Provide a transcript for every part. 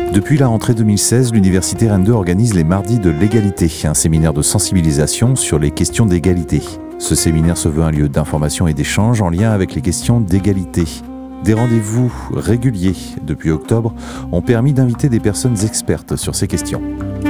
Depuis la rentrée 2016, l'Université Rennes 2 organise les Mardis de l'égalité, un séminaire de sensibilisation sur les questions d'égalité. Ce séminaire se veut un lieu d'information et d'échange en lien avec les questions d'égalité. Des rendez-vous réguliers depuis octobre ont permis d'inviter des personnes expertes sur ces questions.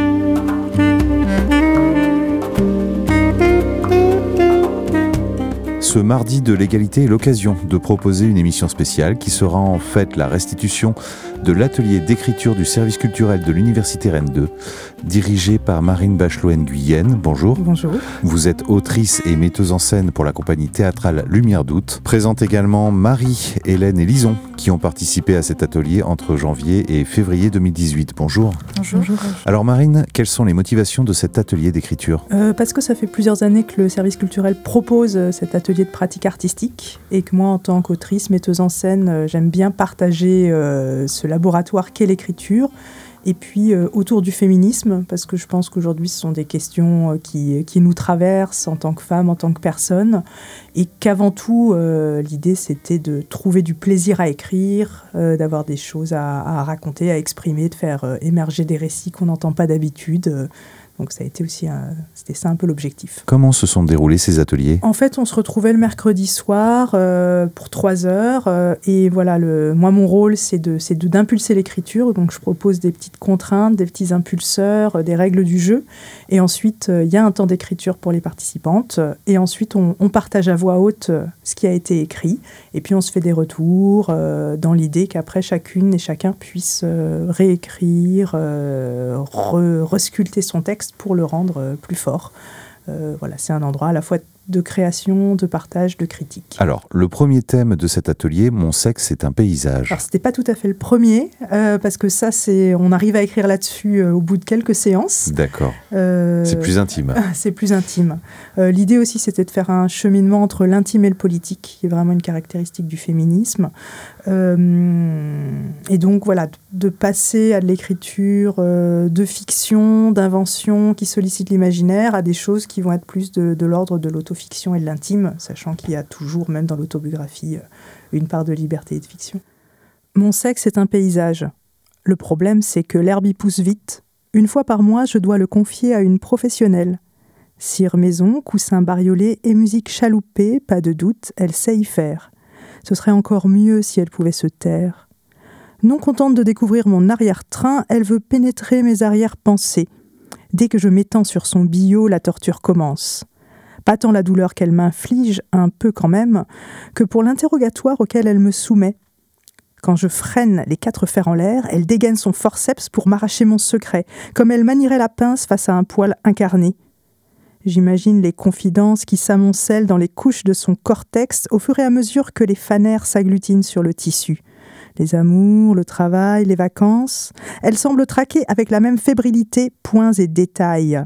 Ce mardi de l'égalité est l'occasion de proposer une émission spéciale qui sera en fait la restitution de l'atelier d'écriture du service culturel de l'Université Rennes 2, dirigé par Marine Bachelot-Nguyen. Bonjour. Bonjour. Vous êtes autrice et metteuse en scène pour la compagnie théâtrale Lumière d'août. Présente également Marie, Hélène et Lison qui ont participé à cet atelier entre janvier et février 2018. Bonjour. Bonjour. Alors Marine, quelles sont les motivations de cet atelier d'écriture ? Parce que ça fait plusieurs années que le service culturel propose cet atelier de pratique artistique et que moi, en tant qu'autrice, metteuse en scène, j'aime bien partager ce laboratoire qu'est l'écriture. Et puis autour du féminisme, parce que je pense qu'aujourd'hui ce sont des questions qui nous traversent en tant que femmes, en tant que personnes, et qu'avant tout l'idée c'était de trouver du plaisir à écrire, d'avoir des choses à raconter, à exprimer, de faire émerger des récits qu'on n'entend pas d'habitude. Donc ça a été aussi c'était ça un peu l'objectif. Comment se sont déroulés ces ateliers ? En fait, on se retrouvait le mercredi soir pour 3 heures. Et voilà, moi, mon rôle, c'est d'impulser l'écriture. Donc, je propose des petites contraintes, des petits impulseurs, des règles du jeu. Et ensuite, il y a un temps d'écriture pour les participantes. Et ensuite, on partage à voix haute ce qui a été écrit. Et puis, on se fait des retours dans l'idée qu'après, chacune et chacun puisse réécrire, resculpter son texte pour le rendre plus fort. Voilà, c'est un endroit à la fois de création, de partage, de critique. Alors, le premier thème de cet atelier, Mon sexe est un paysage. Alors, c'était pas tout à fait le premier, parce que ça, on arrive à écrire là-dessus au bout de quelques séances. D'accord. C'est plus intime. C'est plus intime. L'idée aussi, c'était de faire un cheminement entre l'intime et le politique, qui est vraiment une caractéristique du féminisme. Et donc, voilà, de passer à de l'écriture de fiction, d'invention, qui sollicite l'imaginaire, à des choses qui vont être plus de l'ordre de l'autofiction et de l'intime, sachant qu'il y a toujours, même dans l'autobiographie, une part de liberté et de fiction. Mon sexe est un paysage. Le problème, c'est que l'herbe y pousse vite. Une fois par mois, je dois le confier à une professionnelle. Cire maison, coussin bariolé et musique chaloupée, pas de doute, elle sait y faire. Ce serait encore mieux si elle pouvait se taire. Non contente de découvrir mon arrière-train, elle veut pénétrer mes arrière-pensées. Dès que je m'étends sur son billot, la torture commence. Pas tant la douleur qu'elle m'inflige, un peu quand même, que pour l'interrogatoire auquel elle me soumet. Quand je freine les 4 fers en l'air, elle dégaine son forceps pour m'arracher mon secret, comme elle manierait la pince face à un poil incarné. J'imagine les confidences qui s'amoncellent dans les couches de son cortex au fur et à mesure que les fanères s'agglutinent sur le tissu. Les amours, le travail, les vacances, elle semble traquer avec la même fébrilité poils et détails.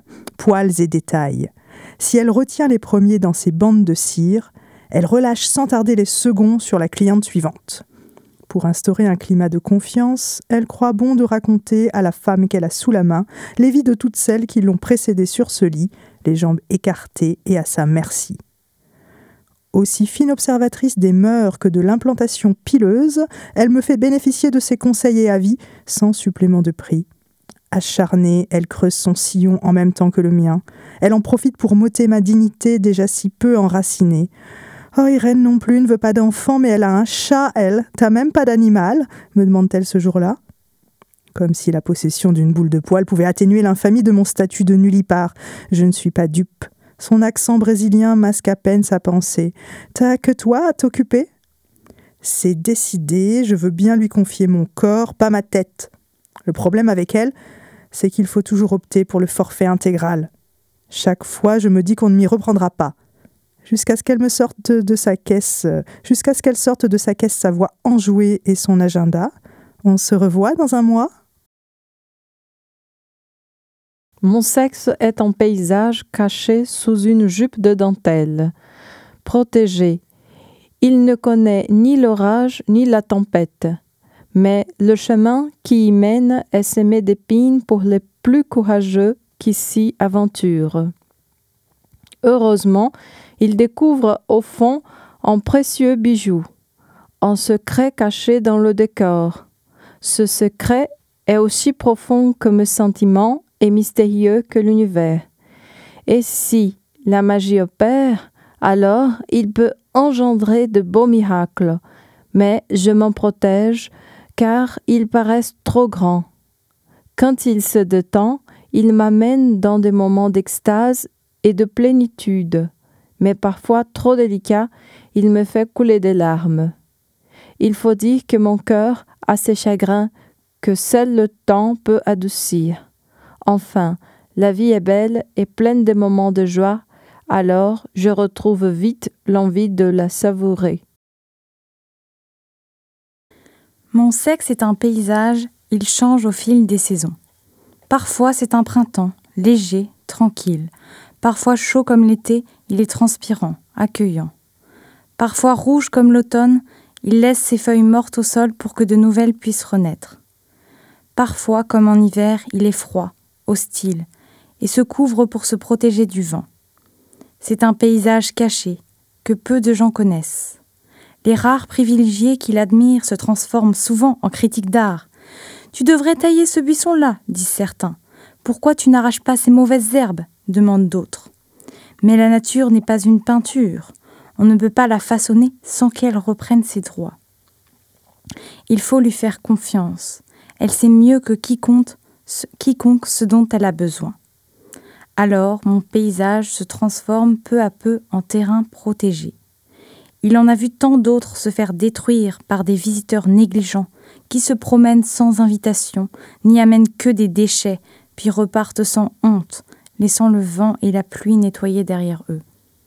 Si elle retient les premiers dans ses bandes de cire, elle relâche sans tarder les seconds sur la cliente suivante. Pour instaurer un climat de confiance, elle croit bon de raconter à la femme qu'elle a sous la main les vies de toutes celles qui l'ont précédée sur ce lit, les jambes écartées et à sa merci. Aussi fine observatrice des mœurs que de l'implantation pileuse, elle me fait bénéficier de ses conseils et avis sans supplément de prix. Acharnée, elle creuse son sillon en même temps que le mien. Elle en profite pour m'ôter ma dignité déjà si peu enracinée. Oh, Irène non plus ne veut pas d'enfant, mais elle a un chat, elle. T'as même pas d'animal, me demande-t-elle ce jour-là. Comme si la possession d'une boule de poil pouvait atténuer l'infamie de mon statut de nullipare. Je ne suis pas dupe. Son accent brésilien masque à peine sa pensée. T'as que toi à t'occuper ? C'est décidé, je veux bien lui confier mon corps, pas ma tête. Le problème avec elle, c'est qu'il faut toujours opter pour le forfait intégral. Chaque fois, je me dis qu'on ne m'y reprendra pas. Jusqu'à ce qu'elle sorte de sa caisse sa voix enjouée et son agenda. On se revoit dans un mois ? Mon sexe est un paysage caché sous une jupe de dentelle. Protégé, il ne connaît ni l'orage ni la tempête. Mais le chemin qui y mène est semé d'épines pour les plus courageux qui s'y aventurent. Heureusement, il découvre au fond un précieux bijou, un secret caché dans le décor. Ce secret est aussi profond que mes sentiments et mystérieux que l'univers. Et si la magie opère, alors il peut engendrer de beaux miracles, mais je m'en protège car ils paraissent trop grands. Quand il se détend, il m'amène dans des moments d'extase et de plénitude, mais parfois trop délicats, il me fait couler des larmes. Il faut dire que mon cœur a ses chagrins que seul le temps peut adoucir. Enfin, la vie est belle et pleine de moments de joie, alors je retrouve vite l'envie de la savourer. Mon sexe est un paysage, il change au fil des saisons. Parfois c'est un printemps, léger, tranquille. Parfois chaud comme l'été, il est transpirant, accueillant. Parfois rouge comme l'automne, il laisse ses feuilles mortes au sol pour que de nouvelles puissent renaître. Parfois, comme en hiver, il est froid, hostile, et se couvre pour se protéger du vent. C'est un paysage caché, que peu de gens connaissent. Les rares privilégiés qui l'admirent se transforment souvent en critiques d'art. « Tu devrais tailler ce buisson-là » disent certains. « Pourquoi tu n'arraches pas ces mauvaises herbes » demandent d'autres. Mais la nature n'est pas une peinture. On ne peut pas la façonner sans qu'elle reprenne ses droits. Il faut lui faire confiance. Elle sait mieux que quiconque ce dont elle a besoin. Alors, mon paysage se transforme peu à peu en terrain protégé. Il en a vu tant d'autres se faire détruire par des visiteurs négligents qui se promènent sans invitation, n'y amènent que des déchets, puis repartent sans honte, laissant le vent et la pluie nettoyer derrière eux.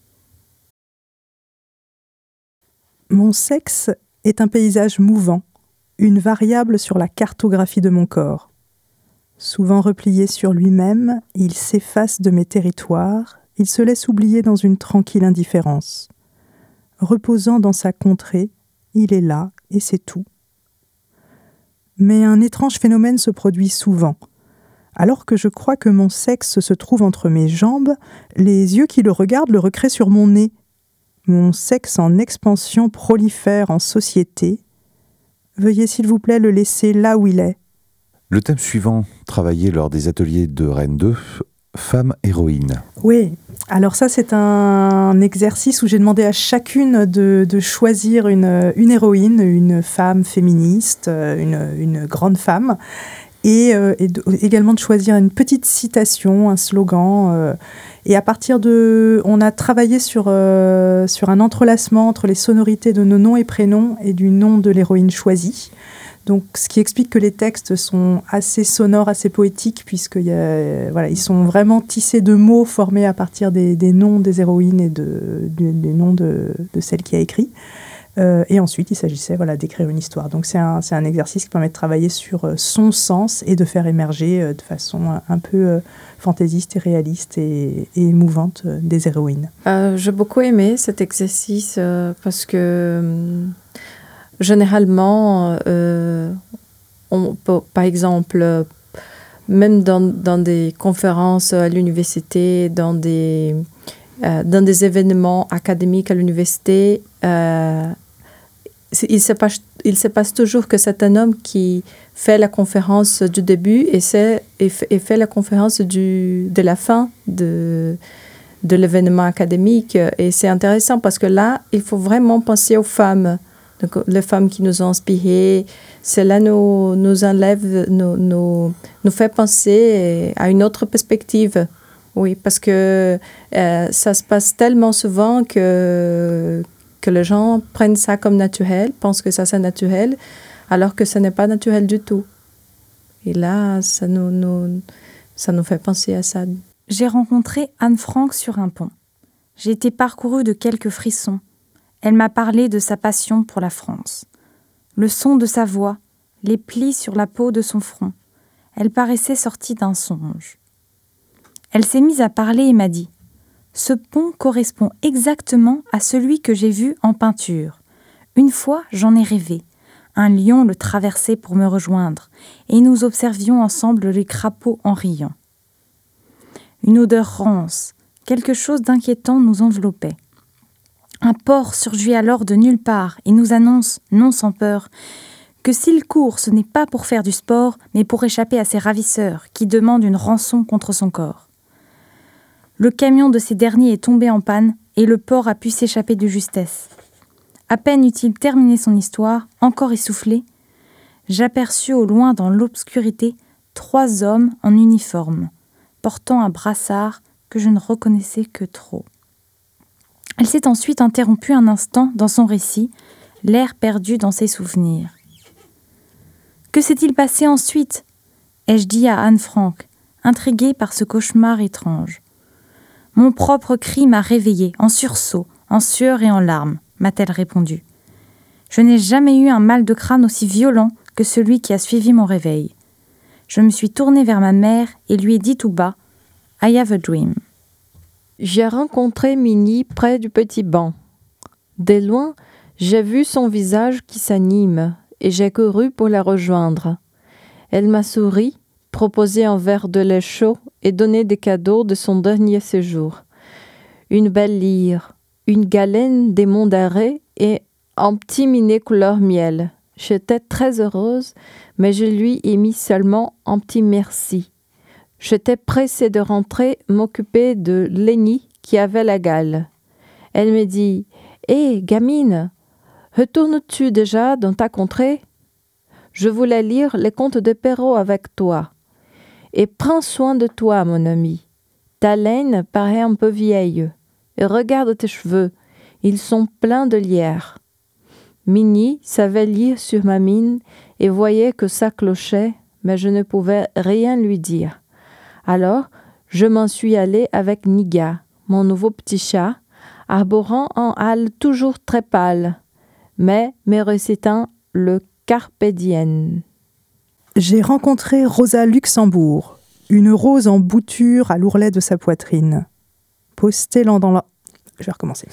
Mon sexe est un paysage mouvant, une variable sur la cartographie de mon corps. Souvent replié sur lui-même, il s'efface de mes territoires, il se laisse oublier dans une tranquille indifférence. Reposant dans sa contrée, il est là et c'est tout. Mais un étrange phénomène se produit souvent. Alors que je crois que mon sexe se trouve entre mes jambes, les yeux qui le regardent le recréent sur mon nez. Mon sexe en expansion prolifère en société. Veuillez s'il vous plaît le laisser là où il est. Le thème suivant, travaillé lors des ateliers de Rennes 2, femme héroïne. Oui, alors ça c'est un exercice où j'ai demandé à chacune de choisir une héroïne, une femme féministe, une grande femme, et également de choisir une petite citation, un slogan. Et à partir on a travaillé sur un entrelacement entre les sonorités de nos noms et prénoms et du nom de l'héroïne choisie. Donc, ce qui explique que les textes sont assez sonores, assez poétiques, puisqu'ils sont vraiment tissés de mots formés à partir des noms des héroïnes et des noms de celle qui a écrit. Et ensuite, il s'agissait d'écrire une histoire. Donc, c'est un exercice qui permet de travailler sur son sens et de faire émerger de façon un peu fantaisiste et réaliste et émouvante des héroïnes. J'ai beaucoup aimé cet exercice parce que... Généralement, on peut, par exemple, même dans des conférences à l'université, dans des événements académiques à l'université, il se passe toujours que c'est un homme qui fait la conférence du début et fait la conférence de la fin de l'événement académique. Et c'est intéressant parce que là, il faut vraiment penser aux femmes. Donc, les femmes qui nous ont inspirées, cela nous enlève, nous fait penser à une autre perspective. Oui, parce que ça se passe tellement souvent que les gens prennent ça comme naturel, pensent que ça c'est naturel, alors que ce n'est pas naturel du tout. Et là, ça nous fait penser à ça. J'ai rencontré Anne Frank sur un pont. J'ai été parcourue de quelques frissons. Elle m'a parlé de sa passion pour la France. Le son de sa voix, les plis sur la peau de son front. Elle paraissait sortie d'un songe. Elle s'est mise à parler et m'a dit « Ce pont correspond exactement à celui que j'ai vu en peinture. Une fois, j'en ai rêvé. Un lion le traversait pour me rejoindre, et nous observions ensemble les crapauds en riant. Une odeur rance, quelque chose d'inquiétant nous enveloppait. Un porc surgit alors de nulle part et nous annonce, non sans peur, que s'il court, ce n'est pas pour faire du sport, mais pour échapper à ses ravisseurs qui demandent une rançon contre son corps. Le camion de ces derniers est tombé en panne et le porc a pu s'échapper de justesse. À peine eut-il terminé son histoire, encore essoufflé, j'aperçus au loin dans l'obscurité 3 hommes en uniforme, portant un brassard que je ne reconnaissais que trop. Elle s'est ensuite interrompue un instant dans son récit, l'air perdu dans ses souvenirs. « Que s'est-il passé ensuite ?» ai-je dit à Anne Frank, intriguée par ce cauchemar étrange. « Mon propre cri m'a réveillée, en sursaut, en sueur et en larmes, m'a-t-elle répondu. Je n'ai jamais eu un mal de crâne aussi violent que celui qui a suivi mon réveil. Je me suis tournée vers ma mère et lui ai dit tout bas « I have a dream ». J'ai rencontré Minnie près du petit banc. De loin, j'ai vu son visage qui s'anime et j'ai couru pour la rejoindre. Elle m'a souri, proposé un verre de lait chaud et donné des cadeaux de son dernier séjour. Une belle lyre, une galène des monts d'arrêt et un petit minet couleur miel. J'étais très heureuse, mais je lui ai mis seulement un petit merci. J'étais pressée de rentrer m'occuper de Lenny qui avait la gale. Elle me dit « Hé, gamine, retournes-tu déjà dans ta contrée? Je voulais lire les contes de Perrault avec toi. Et prends soin de toi, mon ami. Ta laine paraît un peu vieille. Et regarde tes cheveux, ils sont pleins de lierre. » Minnie savait lire sur ma mine et voyait que ça clochait, mais je ne pouvais rien lui dire. Alors, je m'en suis allée avec Niga, mon nouveau petit chat, arborant un hâle toujours très pâle, mais me récitant le Carpe diem. J'ai rencontré Rosa Luxembourg, une rose en bouture à l'ourlet de sa poitrine. Postée dans la... Je vais recommencer.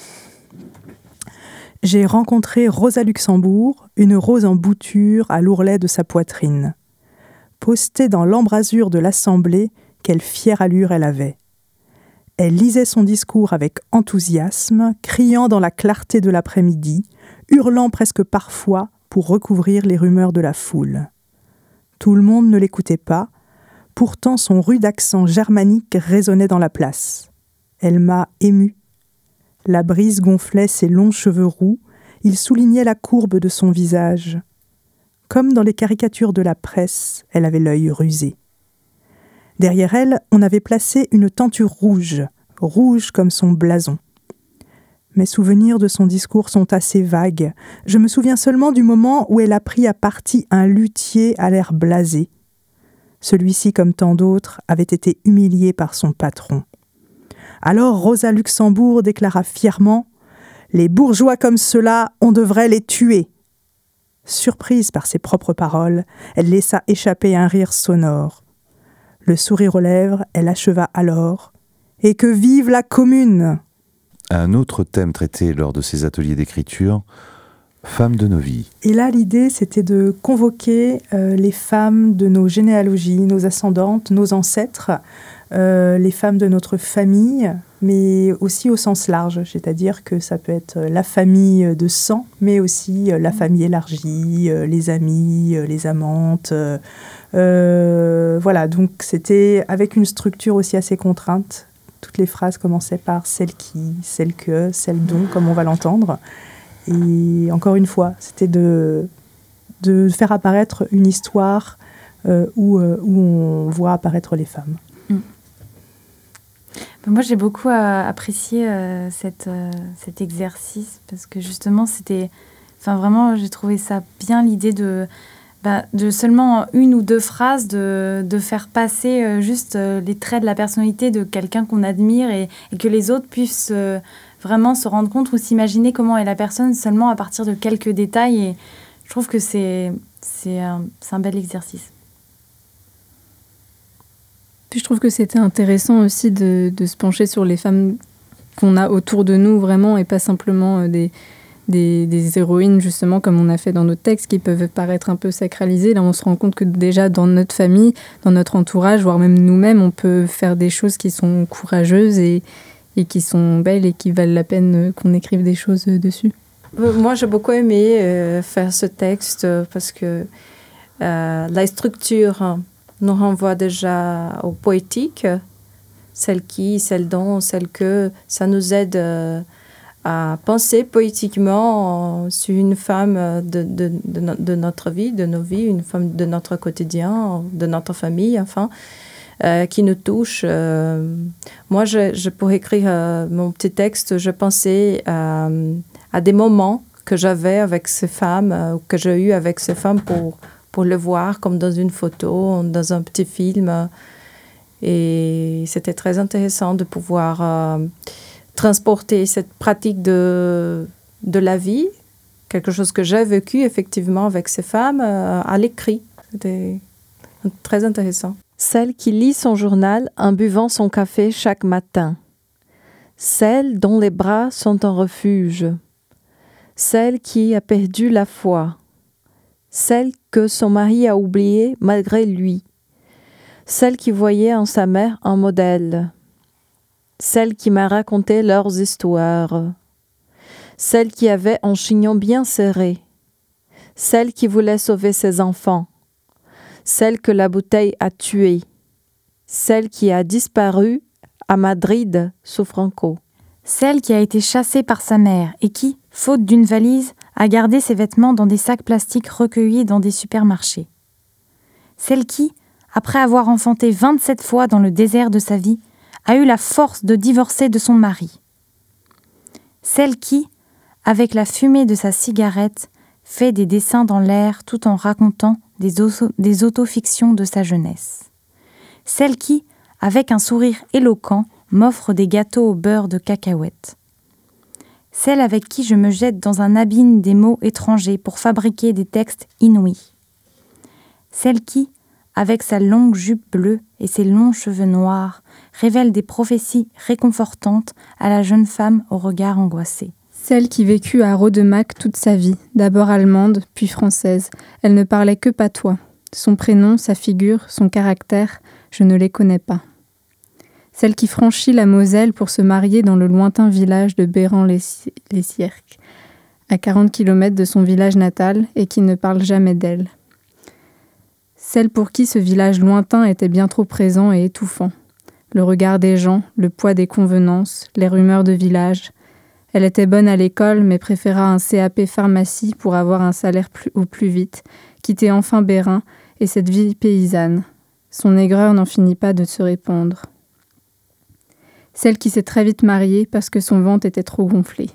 J'ai rencontré Rosa Luxembourg, une rose en bouture à l'ourlet de sa poitrine. Postée dans l'embrasure de l'Assemblée, quelle fière allure elle avait. Elle lisait son discours avec enthousiasme, criant dans la clarté de l'après-midi, hurlant presque parfois pour recouvrir les rumeurs de la foule. Tout le monde ne l'écoutait pas, pourtant son rude accent germanique résonnait dans la place. Elle m'a émue. La brise gonflait ses longs cheveux roux, il soulignait la courbe de son visage. Comme dans les caricatures de la presse, elle avait l'œil rusé. Derrière elle, on avait placé une tenture rouge, rouge comme son blason. Mes souvenirs de son discours sont assez vagues. Je me souviens seulement du moment où elle a pris à partie un luthier à l'air blasé. Celui-ci, comme tant d'autres, avait été humilié par son patron. Alors Rosa Luxembourg déclara fièrement « Les bourgeois comme ceux-là, on devrait les tuer !» Surprise par ses propres paroles, elle laissa échapper un rire sonore. Le sourire aux lèvres, elle acheva alors « Et que vive la Commune !» Un autre thème traité lors de ces ateliers d'écriture, femmes de nos vies. Et là, l'idée, c'était de convoquer les femmes de nos généalogies, nos ascendantes, nos ancêtres, les femmes de notre famille, mais aussi au sens large, c'est-à-dire que ça peut être la famille de sang, mais aussi la famille élargie, les amis, les amantes. Voilà, donc c'était avec une structure aussi assez contrainte. Toutes les phrases commençaient par « celle qui »,« celle que »,« celle dont », comme on va l'entendre. Et encore une fois, c'était de faire apparaître une histoire où on voit apparaître les femmes. Moi, j'ai beaucoup apprécié cet exercice parce que justement, vraiment, j'ai trouvé ça bien l'idée de seulement une ou deux phrases, de faire passer juste les traits de la personnalité de quelqu'un qu'on admire et que les autres puissent vraiment se rendre compte ou s'imaginer comment est la personne seulement à partir de quelques détails. Et je trouve que c'est un bel exercice. Puis je trouve que c'était intéressant aussi de se pencher sur les femmes qu'on a autour de nous vraiment et pas simplement des héroïnes justement comme on a fait dans nos textes qui peuvent paraître un peu sacralisées. Là on se rend compte que déjà dans notre famille, dans notre entourage, voire même nous-mêmes, on peut faire des choses qui sont courageuses et qui sont belles et qui valent la peine qu'on écrive des choses dessus. Moi, j'ai beaucoup aimé faire ce texte parce que la structure nous renvoie déjà au poétique, celle qui, celle dont, celle que. Ça nous aide à penser poétiquement sur une femme de notre vie, de nos vies, une femme de notre quotidien, de notre famille, enfin, qui nous touche. Moi, pour écrire mon petit texte, je pensais à des moments que j'avais avec ces femmes, que j'ai eu avec ces femmes pour le voir comme dans une photo, dans un petit film. Et c'était très intéressant de pouvoir transporter cette pratique de la vie, quelque chose que j'ai vécu effectivement avec ces femmes, à l'écrit. C'était très intéressant. Celle qui lit son journal en buvant son café chaque matin. Celle dont les bras sont un refuge. Celle qui a perdu la foi. Celle que son mari a oubliée malgré lui. Celle qui voyait en sa mère un modèle. Celle qui m'a raconté leurs histoires. Celle qui avait un chignon bien serré. Celle qui voulait sauver ses enfants. Celle que la bouteille a tuée. Celle qui a disparu à Madrid sous Franco. Celle qui a été chassée par sa mère et qui, faute d'une valise, a gardé ses vêtements dans des sacs plastiques recueillis dans des supermarchés. Celle qui, après avoir enfanté 27 fois dans le désert de sa vie, a eu la force de divorcer de son mari. Celle qui, avec la fumée de sa cigarette, fait des dessins dans l'air tout en racontant des autofictions de sa jeunesse. Celle qui, avec un sourire éloquent, m'offre des gâteaux au beurre de cacahuètes. Celle avec qui je me jette dans un abîme des mots étrangers pour fabriquer des textes inouïs. Celle qui, avec sa longue jupe bleue et ses longs cheveux noirs, révèle des prophéties réconfortantes à la jeune femme au regard angoissé. Celle qui vécut à Rodemack toute sa vie, d'abord allemande, puis française. Elle ne parlait que patois. Son prénom, sa figure, son caractère, je ne les connais pas. Celle qui franchit la Moselle pour se marier dans le lointain village de Béran-les-Cierques, à 40 km de son village natal, et qui ne parle jamais d'elle. Celle pour qui ce village lointain était bien trop présent et étouffant. Le regard des gens, le poids des convenances, les rumeurs de village. Elle était bonne à l'école, mais préféra un CAP pharmacie pour avoir un salaire au plus vite, quitter enfin Bérin et cette vie paysanne. Son aigreur n'en finit pas de se répandre. Celle qui s'est très vite mariée parce que son ventre était trop gonflé.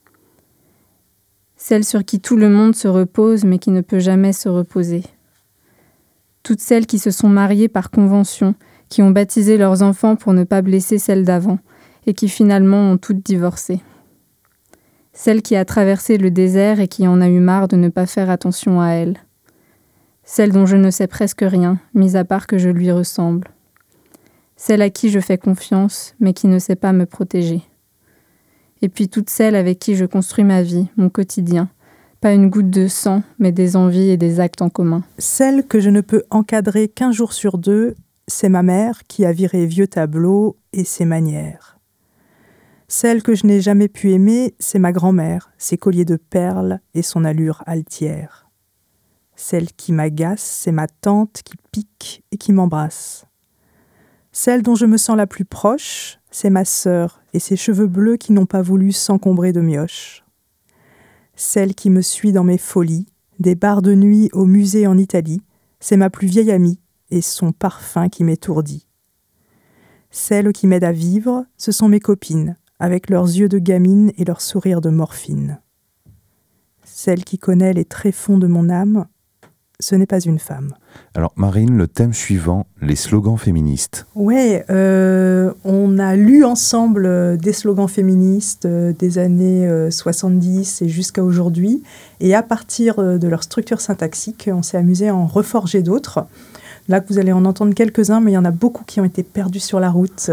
Celle sur qui tout le monde se repose mais qui ne peut jamais se reposer. Toutes celles qui se sont mariées par convention, qui ont baptisé leurs enfants pour ne pas blesser celles d'avant, et qui finalement ont toutes divorcé. Celle qui a traversé le désert et qui en a eu marre de ne pas faire attention à elle. Celle dont je ne sais presque rien, mis à part que je lui ressemble. Celle à qui je fais confiance, mais qui ne sait pas me protéger. Et puis toutes celles avec qui je construis ma vie, mon quotidien. Pas une goutte de sang, mais des envies et des actes en commun. Celle que je ne peux encadrer qu'1 jour sur 2, c'est ma mère qui a viré vieux tableaux et ses manières. Celle que je n'ai jamais pu aimer, c'est ma grand-mère, ses colliers de perles et son allure altière. Celle qui m'agace, c'est ma tante qui pique et qui m'embrasse. Celle dont je me sens la plus proche, c'est ma sœur et ses cheveux bleus qui n'ont pas voulu s'encombrer de mioches. Celle qui me suit dans mes folies, des bars de nuit au musée en Italie, c'est ma plus vieille amie et son parfum qui m'étourdit. Celles qui m'aident à vivre, ce sont mes copines, avec leurs yeux de gamine et leurs sourires de morphine. Celle qui connaît les tréfonds de mon âme, ce n'est pas une femme. Alors Marine, le thème suivant, les slogans féministes. Ouais, on a lu ensemble des slogans féministes des années 70 et jusqu'à aujourd'hui. Et à partir de leur structure syntaxique, on s'est amusé à en reforger d'autres. Là, vous allez en entendre quelques-uns, mais il y en a beaucoup qui ont été perdus sur la route.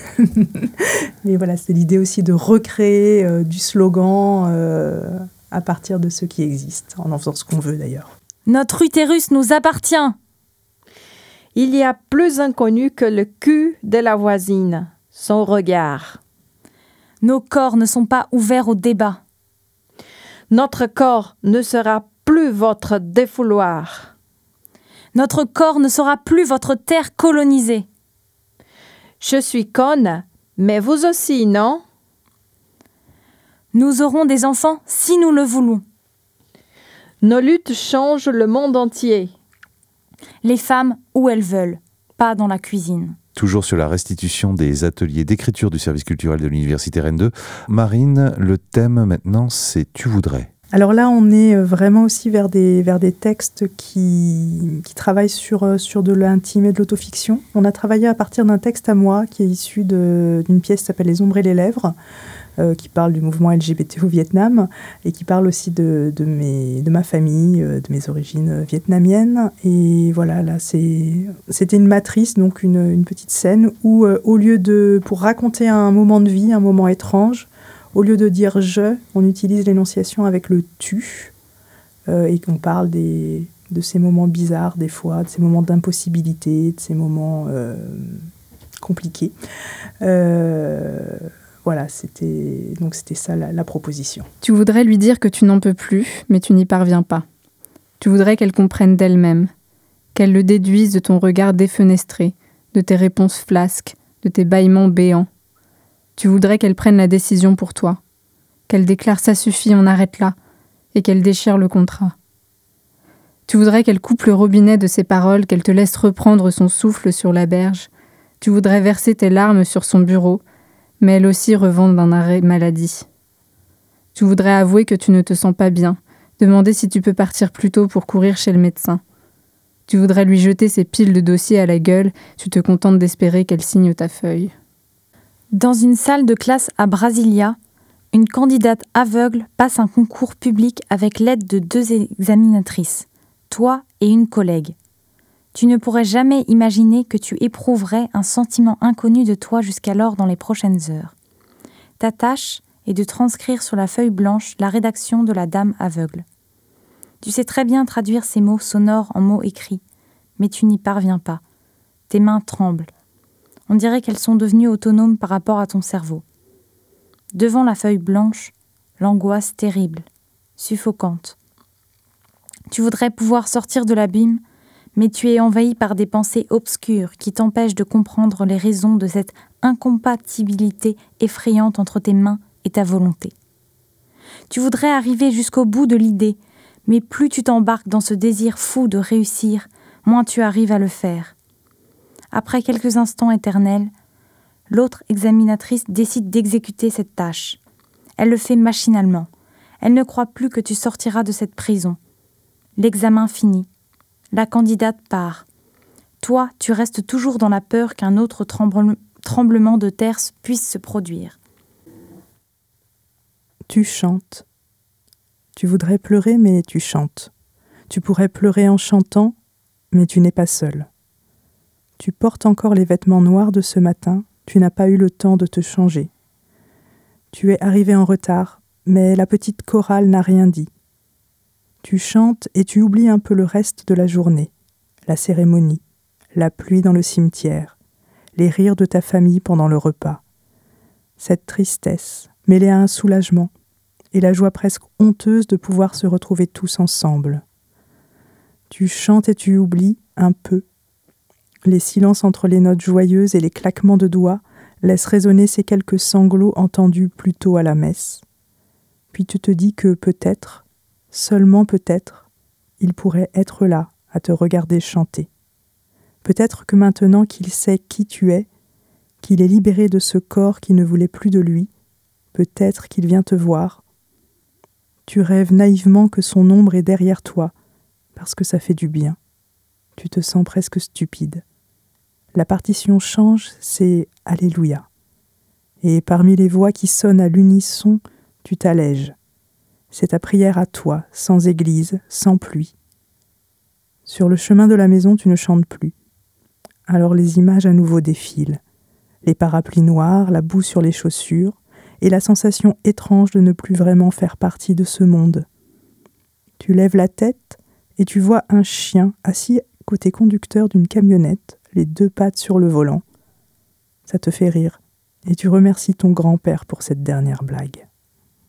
Mais voilà, c'est l'idée aussi de recréer du slogan à partir de ceux qui existent, en faisant ce qu'on veut d'ailleurs. Notre utérus nous appartient. Il y a plus inconnu que le cul de la voisine, son regard. Nos corps ne sont pas ouverts au débat. Notre corps ne sera plus votre défouloir. Notre corps ne sera plus votre terre colonisée. Je suis conne, mais vous aussi, non? Nous aurons des enfants si nous le voulons. Nos luttes changent le monde entier. Les femmes où elles veulent, pas dans la cuisine. Toujours sur la restitution des ateliers d'écriture du service culturel de l'Université Rennes 2. Marine, le thème maintenant, c'est « Tu voudrais ». Alors là, on est vraiment aussi vers des textes qui travaillent sur de l'intime et de l'autofiction. On a travaillé à partir d'un texte à moi qui est issu d'une pièce qui s'appelle « Les ombres et les lèvres », qui parle du mouvement LGBT au Vietnam et qui parle aussi de ma famille, de mes origines vietnamiennes. Et voilà, là, c'était une matrice, donc une petite scène où, pour raconter un moment de vie, un moment étrange, au lieu de dire « je », on utilise l'énonciation avec le « tu », et qu'on parle de ces moments bizarres, des fois, de ces moments d'impossibilité, de ces moments compliqués. Voilà, c'était ça la proposition. Tu voudrais lui dire que tu n'en peux plus, mais tu n'y parviens pas. Tu voudrais qu'elle comprenne d'elle-même, qu'elle le déduise de ton regard défenestré, de tes réponses flasques, de tes bâillements béants. Tu voudrais qu'elle prenne la décision pour toi, qu'elle déclare « ça suffit, on arrête là » et qu'elle déchire le contrat. Tu voudrais qu'elle coupe le robinet de ses paroles, qu'elle te laisse reprendre son souffle sur la berge. Tu voudrais verser tes larmes sur son bureau, mais elle aussi revente d'un arrêt maladie. Tu voudrais avouer que tu ne te sens pas bien, demander si tu peux partir plus tôt pour courir chez le médecin. Tu voudrais lui jeter ses piles de dossiers à la gueule, tu te contentes d'espérer qu'elle signe ta feuille. Dans une salle de classe à Brasilia, une candidate aveugle passe un concours public avec l'aide de 2 examinatrices, toi et une collègue. Tu ne pourrais jamais imaginer que tu éprouverais un sentiment inconnu de toi jusqu'alors dans les prochaines heures. Ta tâche est de transcrire sur la feuille blanche la rédaction de la dame aveugle. Tu sais très bien traduire ces mots sonores en mots écrits, mais tu n'y parviens pas. Tes mains tremblent. On dirait qu'elles sont devenues autonomes par rapport à ton cerveau. Devant la feuille blanche, l'angoisse terrible, suffocante. Tu voudrais pouvoir sortir de l'abîme, mais tu es envahi par des pensées obscures qui t'empêchent de comprendre les raisons de cette incompatibilité effrayante entre tes mains et ta volonté. Tu voudrais arriver jusqu'au bout de l'idée, mais plus tu t'embarques dans ce désir fou de réussir, moins tu arrives à le faire. Après quelques instants éternels, l'autre examinatrice décide d'exécuter cette tâche. Elle le fait machinalement. Elle ne croit plus que tu sortiras de cette prison. L'examen finit. La candidate part. Toi, tu restes toujours dans la peur qu'un autre tremblement de terre puisse se produire. Tu chantes. Tu voudrais pleurer, mais tu chantes. Tu pourrais pleurer en chantant, mais tu n'es pas seul. Tu portes encore les vêtements noirs de ce matin, tu n'as pas eu le temps de te changer. Tu es arrivé en retard, mais la petite chorale n'a rien dit. Tu chantes et tu oublies un peu le reste de la journée, la cérémonie, la pluie dans le cimetière, les rires de ta famille pendant le repas. Cette tristesse, mêlée à un soulagement, et la joie presque honteuse de pouvoir se retrouver tous ensemble. Tu chantes et tu oublies un peu. Les silences entre les notes joyeuses et les claquements de doigts laissent résonner ces quelques sanglots entendus plus tôt à la messe. Puis tu te dis que peut-être, seulement peut-être, il pourrait être là à te regarder chanter. Peut-être que maintenant qu'il sait qui tu es, qu'il est libéré de ce corps qui ne voulait plus de lui, peut-être qu'il vient te voir. Tu rêves naïvement que son ombre est derrière toi, parce que ça fait du bien. Tu te sens presque stupide. La partition change, c'est « Alléluia ». Et parmi les voix qui sonnent à l'unisson, tu t'allèges. C'est ta prière à toi, sans église, sans pluie. Sur le chemin de la maison, tu ne chantes plus. Alors les images à nouveau défilent. Les parapluies noirs, la boue sur les chaussures, et la sensation étrange de ne plus vraiment faire partie de ce monde. Tu lèves la tête et tu vois un chien assis côté conducteur d'une camionnette, les 2 pattes sur le volant. Ça te fait rire, et tu remercies ton grand-père pour cette dernière blague.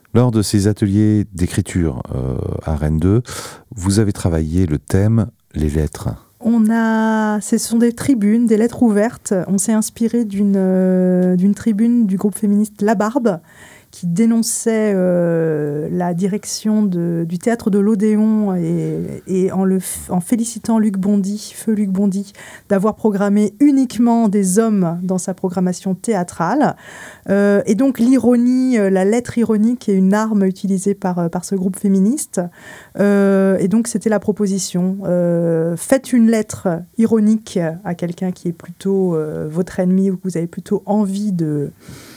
Lors de ces ateliers d'écriture à Rennes 2, vous avez travaillé le thème « Les lettres ». Ce sont des tribunes, des lettres ouvertes. On s'est inspiré d'une tribune du groupe féministe La Barbe, qui dénonçait la direction du théâtre de l'Odéon et en félicitant feu Luc Bondy, d'avoir programmé uniquement des hommes dans sa programmation théâtrale. Et donc l'ironie, la lettre ironique est une arme utilisée par ce groupe féministe. Et donc c'était la proposition. Faites une lettre ironique à quelqu'un qui est plutôt votre ennemi ou que vous avez plutôt envie de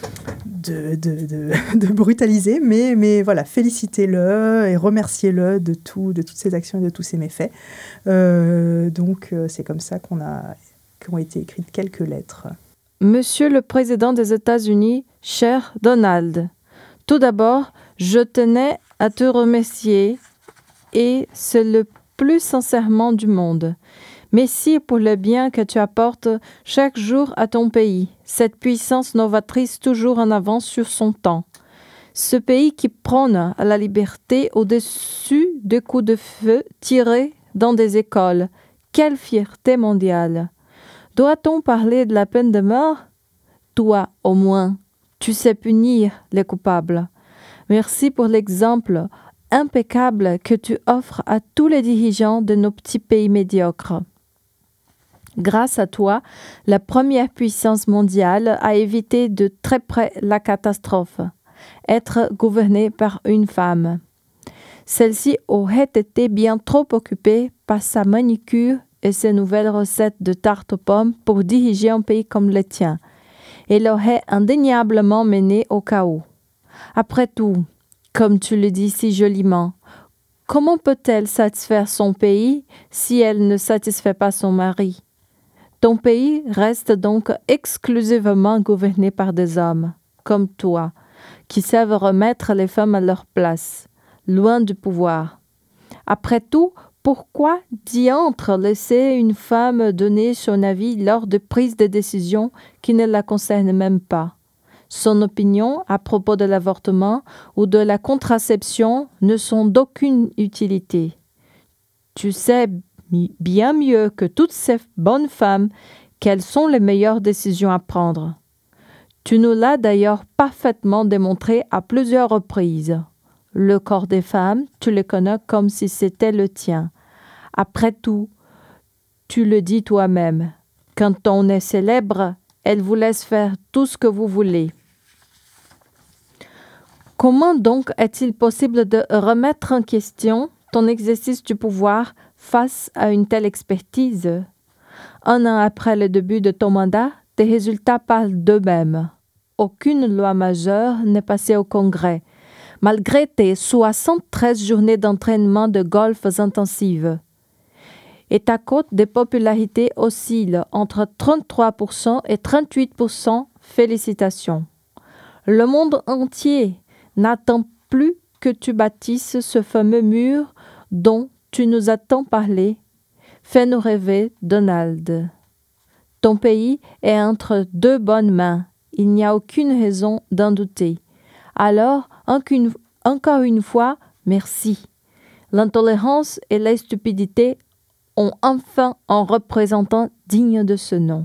brutaliser, mais voilà, félicitez-le et remerciez-le de toutes ses actions et de tous ses méfaits. Donc c'est comme ça qu'ont été écrites quelques lettres. Monsieur le Président des États-Unis, cher Donald, tout d'abord, je tenais à te remercier et c'est le plus sincèrement du monde. Merci pour le bien que tu apportes chaque jour à ton pays, cette puissance novatrice toujours en avance sur son temps. Ce pays qui prône la liberté au-dessus des coups de feu tirés dans des écoles. Quelle fierté mondiale! Doit-on parler de la peine de mort? Toi, au moins, tu sais punir les coupables. Merci pour l'exemple impeccable que tu offres à tous les dirigeants de nos petits pays médiocres. Grâce à toi, la première puissance mondiale a évité de très près la catastrophe, être gouvernée par une femme. Celle-ci aurait été bien trop occupée par sa manicure et ses nouvelles recettes de tarte aux pommes pour diriger un pays comme le tien. Elle aurait indéniablement mené au chaos. Après tout, comme tu le dis si joliment, comment peut-elle satisfaire son pays si elle ne satisfait pas son mari? Ton pays reste donc exclusivement gouverné par des hommes, comme toi, qui savent remettre les femmes à leur place, loin du pouvoir. Après tout, pourquoi diantre laisser une femme donner son avis lors de prises de décision qui ne la concernent même pas? Son opinion à propos de l'avortement ou de la contraception ne sont d'aucune utilité. Tu sais bien mieux que toutes ces bonnes femmes quelles sont les meilleures décisions à prendre. Tu nous l'as d'ailleurs parfaitement démontré à plusieurs reprises. Le corps des femmes, tu le connais comme si c'était le tien. Après tout, tu le dis toi-même. Quand on est célèbre, elle vous laisse faire tout ce que vous voulez. Comment donc est-il possible de remettre en question ton exercice du pouvoir face à une telle expertise? Un an après le début de ton mandat, tes résultats parlent d'eux-mêmes. Aucune loi majeure n'est passée au Congrès, malgré tes 73 journées d'entraînement de golf intensives. Et ta cote de popularité oscille entre 33% et 38%. Félicitations. Le monde entier n'attend plus que tu bâtisses ce fameux mur dont tu nous as tant parlé. Fais-nous rêver, Donald. Ton pays est entre deux bonnes mains. Il n'y a aucune raison d'en douter. Alors, encore une fois, merci. L'intolérance et la stupidité ont enfin un représentant digne de ce nom.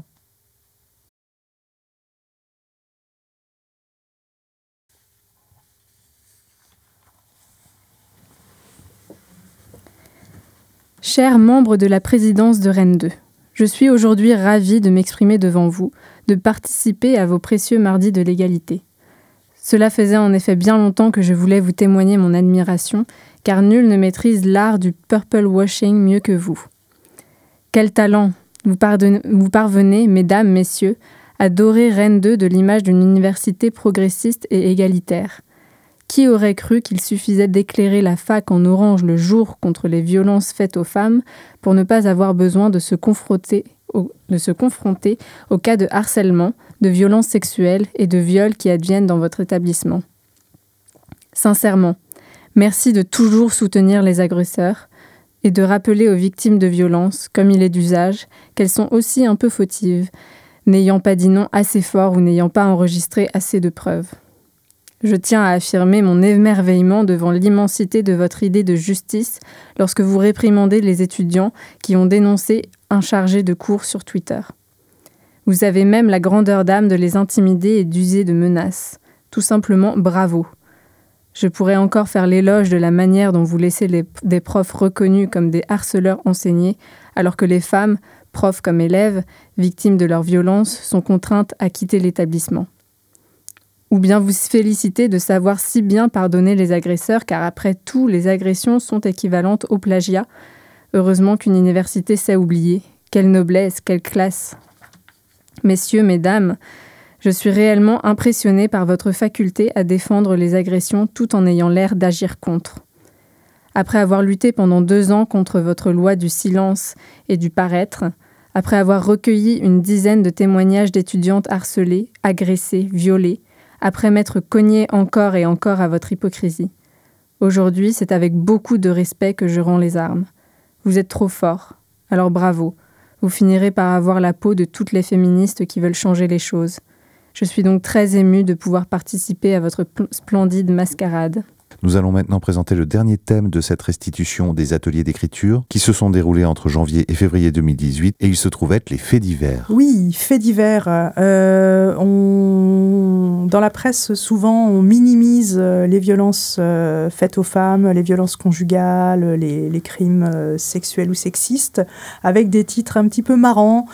Chers membres de la présidence de Rennes 2, je suis aujourd'hui ravie de m'exprimer devant vous, de participer à vos précieux mardis de l'égalité. Cela faisait en effet bien longtemps que je voulais vous témoigner mon admiration, car nul ne maîtrise l'art du purple washing mieux que vous. Quel talent! Vous parvenez, mesdames, messieurs, à dorer Rennes 2 de l'image d'une université progressiste et égalitaire. Qui aurait cru qu'il suffisait d'éclairer la fac en orange le jour contre les violences faites aux femmes pour ne pas avoir besoin de se confronter au cas de harcèlement, de violences sexuelles et de viols qui adviennent dans votre établissement. Sincèrement, merci de toujours soutenir les agresseurs et de rappeler aux victimes de violences, comme il est d'usage, qu'elles sont aussi un peu fautives, n'ayant pas dit non assez fort ou n'ayant pas enregistré assez de preuves. Je tiens à affirmer mon émerveillement devant l'immensité de votre idée de justice lorsque vous réprimandez les étudiants qui ont dénoncé un chargé de cours sur Twitter. Vous avez même la grandeur d'âme de les intimider et d'user de menaces. Tout simplement, bravo. Je pourrais encore faire l'éloge de la manière dont vous laissez des profs reconnus comme des harceleurs enseigner, alors que les femmes, profs comme élèves, victimes de leur violence, sont contraintes à quitter l'établissement. Ou bien vous félicitez de savoir si bien pardonner les agresseurs, car après tout, les agressions sont équivalentes au plagiat. Heureusement qu'une université sait oublier. Quelle noblesse, quelle classe. Messieurs, mesdames, je suis réellement impressionnée par votre faculté à défendre les agressions tout en ayant l'air d'agir contre. Après avoir lutté pendant 2 ans contre votre loi du silence et du paraître, après avoir recueilli une dizaine de témoignages d'étudiantes harcelées, agressées, violées, après m'être cogné encore et encore à votre hypocrisie. Aujourd'hui, c'est avec beaucoup de respect que je rends les armes. Vous êtes trop forts, alors bravo. Vous finirez par avoir la peau de toutes les féministes qui veulent changer les choses. Je suis donc très émue de pouvoir participer à votre splendide mascarade. Nous allons maintenant présenter le dernier thème de cette restitution des ateliers d'écriture qui se sont déroulés entre janvier et février 2018 et il se trouve être les faits divers. Oui, faits divers. Dans la presse, souvent, on minimise les violences faites aux femmes, les violences conjugales, les crimes sexuels ou sexistes, avec des titres un petit peu marrants,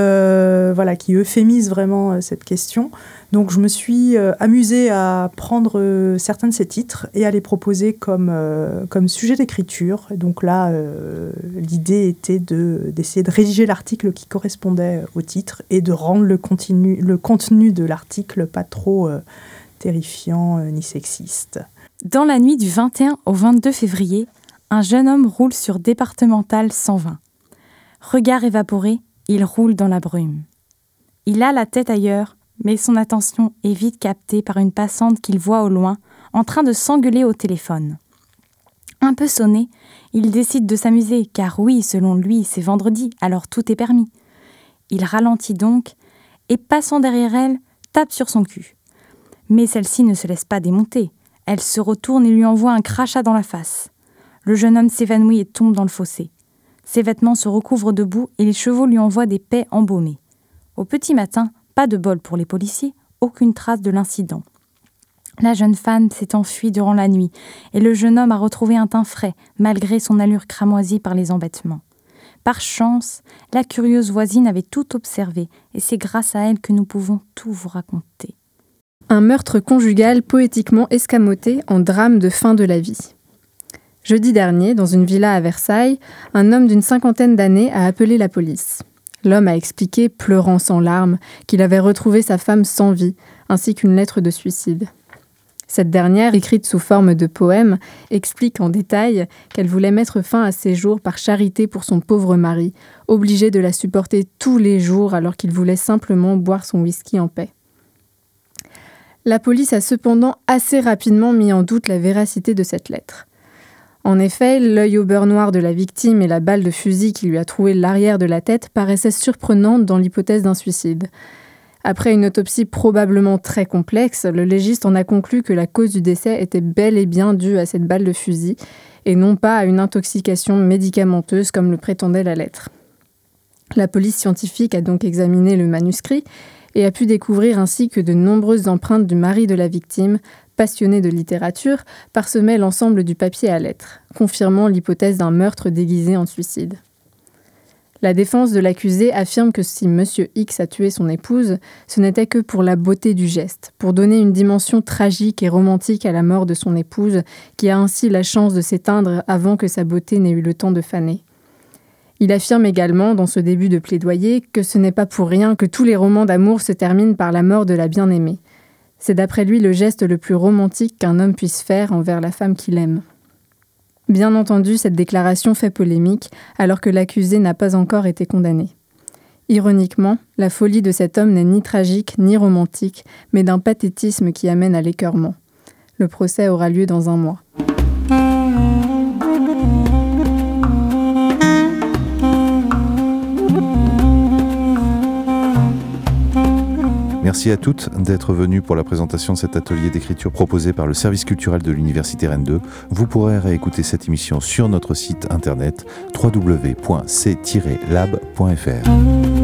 qui euphémisent vraiment cette question. Donc je me suis amusée à prendre certains de ces titres et à les proposer comme sujet d'écriture. Et donc là, l'idée était d'essayer de rédiger l'article qui correspondait au titre et de rendre le contenu de l'article pas trop terrifiant ni sexiste. Dans la nuit du 21 au 22 février, un jeune homme roule sur départementale 120. Regard évaporé, il roule dans la brume. Il a la tête ailleurs, mais son attention est vite captée par une passante qu'il voit au loin, en train de s'engueuler au téléphone. Un peu sonné, il décide de s'amuser, car oui, selon lui, c'est vendredi, alors tout est permis. Il ralentit donc, et passant derrière elle, tape sur son cul. Mais celle-ci ne se laisse pas démonter. Elle se retourne et lui envoie un crachat dans la face. Le jeune homme s'évanouit et tombe dans le fossé. Ses vêtements se recouvrent de boue et les chevaux lui envoient des paies embaumées. Au petit matin, pas de bol pour les policiers, aucune trace de l'incident. La jeune femme s'est enfuie durant la nuit et le jeune homme a retrouvé un teint frais, malgré son allure cramoisie par les embêtements. Par chance, la curieuse voisine avait tout observé et c'est grâce à elle que nous pouvons tout vous raconter. Un meurtre conjugal poétiquement escamoté en drame de fin de la vie. Jeudi dernier, dans une villa à Versailles, un homme d'une 50aine d'années a appelé la police. L'homme a expliqué, pleurant sans larmes, qu'il avait retrouvé sa femme sans vie, ainsi qu'une lettre de suicide. Cette dernière, écrite sous forme de poème, explique en détail qu'elle voulait mettre fin à ses jours par charité pour son pauvre mari, obligé de la supporter tous les jours alors qu'il voulait simplement boire son whisky en paix. La police a cependant assez rapidement mis en doute la véracité de cette lettre. En effet, l'œil au beurre noir de la victime et la balle de fusil qui lui a troué l'arrière de la tête paraissaient surprenantes dans l'hypothèse d'un suicide. Après une autopsie probablement très complexe, le légiste en a conclu que la cause du décès était bel et bien due à cette balle de fusil et non pas à une intoxication médicamenteuse comme le prétendait la lettre. La police scientifique a donc examiné le manuscrit et a pu découvrir ainsi que de nombreuses empreintes du mari de la victime, passionné de littérature, parsemaient l'ensemble du papier à lettres, confirmant l'hypothèse d'un meurtre déguisé en suicide. La défense de l'accusé affirme que si M. X a tué son épouse, ce n'était que pour la beauté du geste, pour donner une dimension tragique et romantique à la mort de son épouse, qui a ainsi la chance de s'éteindre avant que sa beauté n'ait eu le temps de faner. Il affirme également, dans ce début de plaidoyer, que ce n'est pas pour rien que tous les romans d'amour se terminent par la mort de la bien-aimée. C'est d'après lui le geste le plus romantique qu'un homme puisse faire envers la femme qu'il aime. Bien entendu, cette déclaration fait polémique, alors que l'accusé n'a pas encore été condamné. Ironiquement, la folie de cet homme n'est ni tragique ni romantique, mais d'un pathétisme qui amène à l'écœurement. Le procès aura lieu dans 1 mois. Merci à toutes d'être venues pour la présentation de cet atelier d'écriture proposé par le service culturel de l'Université Rennes 2. Vous pourrez réécouter cette émission sur notre site internet www.c-lab.fr.